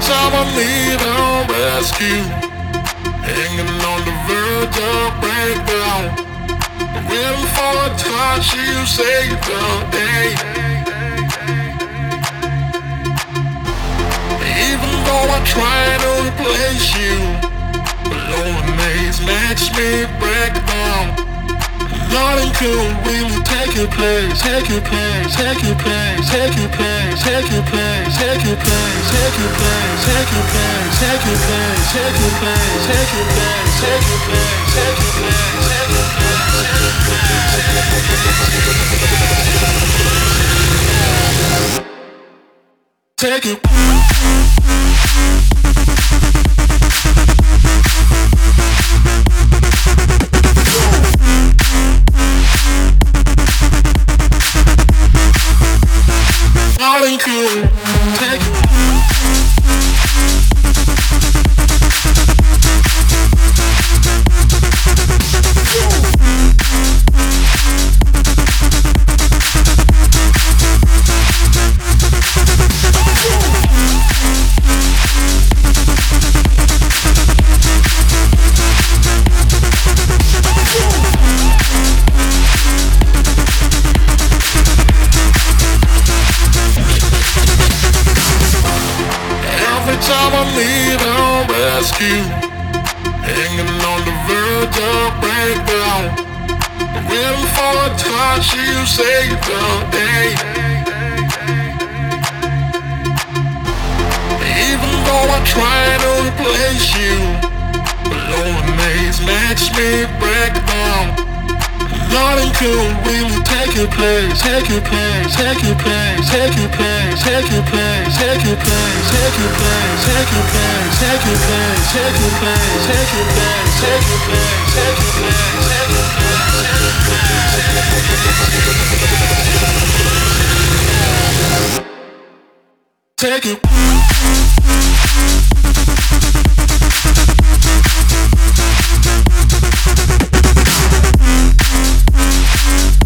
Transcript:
time I need a rescue, hanging on the verge of breakdown, waiting for a touch, you save the day. Even though I try to replace you, the loneliness makes me break down. Nothing could really take your place, take your place, take your place, take your place, take your place, take your place, take your place, take your place, take your place, take your place, take your place, take your place, take your place, take your place, take your Nothing could take time I need a rescue, hanging on the verge of breakdown, waiting for a touch, you save the day. Even though I try to replace you, the loneliness makes me break down. Nothing could really take your place, take your place, take your place, take your place, take your place, take your place, take your place, take your place, take your place, take your place, take your place, take your place, take your place, take your place, take your place.